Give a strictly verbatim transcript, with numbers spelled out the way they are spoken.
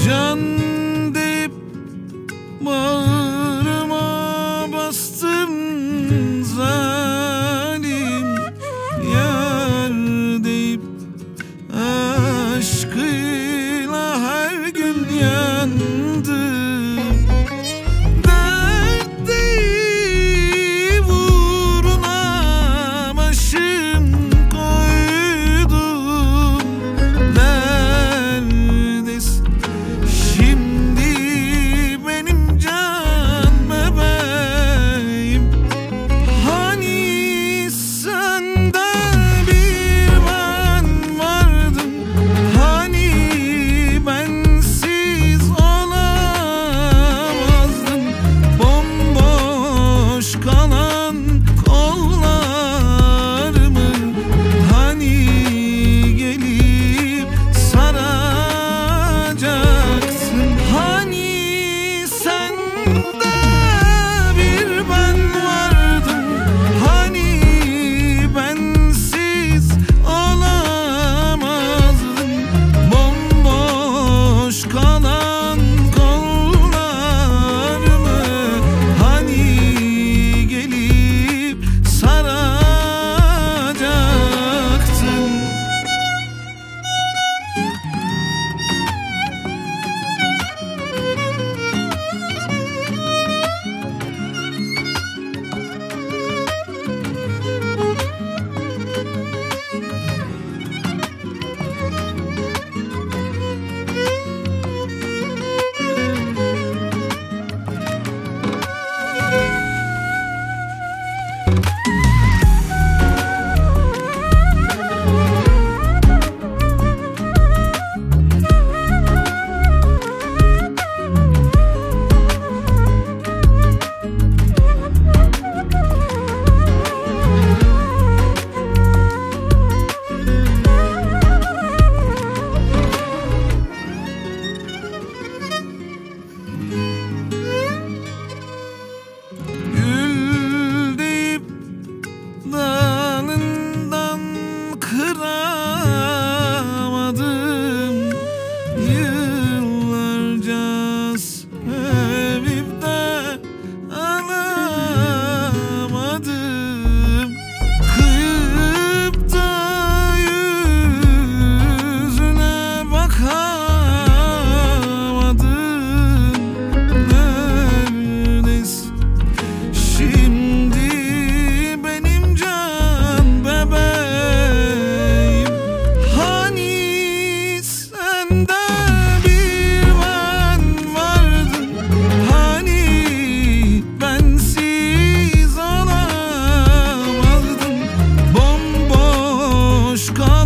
Can deyip bağrıma bastım, zalim yar deyip aşkıyla her gün yandım. Dert deyip uğruna başım koydum. Neredesin şimdi benim can bebeğim? Hani sende bir ben vardım, hani bensiz olamazdım. Bomboş kalan kollarımı hani gelip saracaksın? Hani sende bir ben vardım, hani bensiz olamazdım. Bomboş kalan kollarımı hani gelip saracaktın? Gül deyip dalından kıramadım. Yıllarca sevip de alamadım. Kıyıp da yüzüne bakamadım. Neredesin şimdi benim can bebeğim? Hani sende bir ben vardım, hani bensiz olamazdım. Bomboş kal